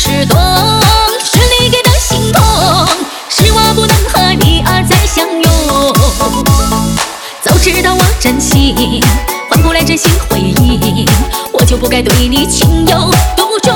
是懂，是你给的心痛，是我不能和你再相拥。早知道我真心换不来真心回应，我就不该对你情有独钟。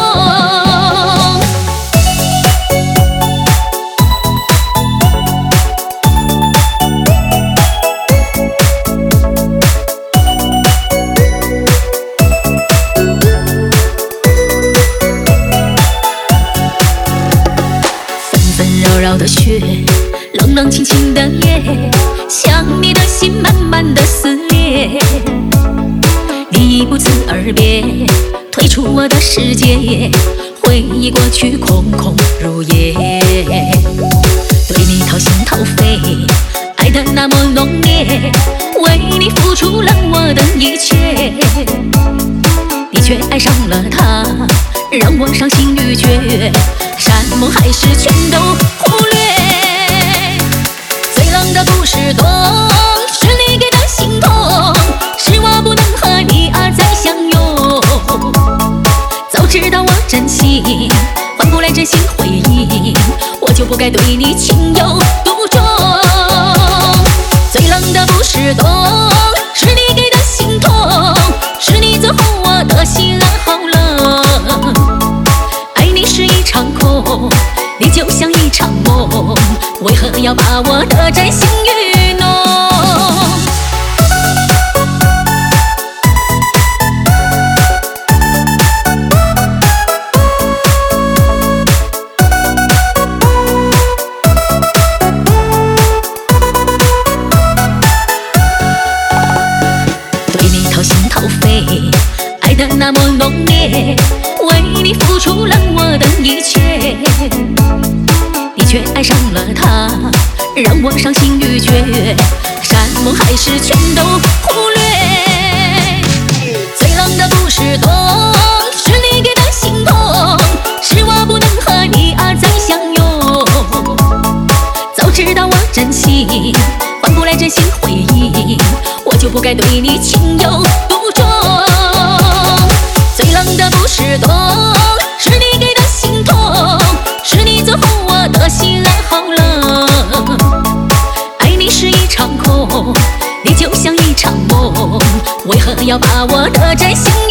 纷扰的雪，冷冷清清的夜，想你的心满满的撕裂。你不辞而别，退出我的世界，回忆过去空空如也。对你掏心掏肺，爱得那么浓烈，为你付出了我的一切，你却爱上了他，让我伤心欲绝，山盟海誓全都忽略。最冷的不是冬，是你给的心痛，是我不能和你再相拥。早知道我真心换不来真心回应，我就不该对你情有独钟。最冷的不是冬，是你给的心痛，是你走后我的心好冷。爱你是一场空，你就像一场梦，为何要把我的真心愚弄？对你掏心掏肺，爱得那么浓烈，为你付出了我的一切，你却爱上了他，让我伤心欲绝，山盟海誓全都忽略。最冷的不是冬，是你给的心痛，是我不能和你再相拥。早知道我真心换不来真心回应，我就不该对你情有独钟。最冷的不是冬，是你给的心痛，是你走后我的心好冷。爱你是一场空，你就像一场梦，为何要把我的真心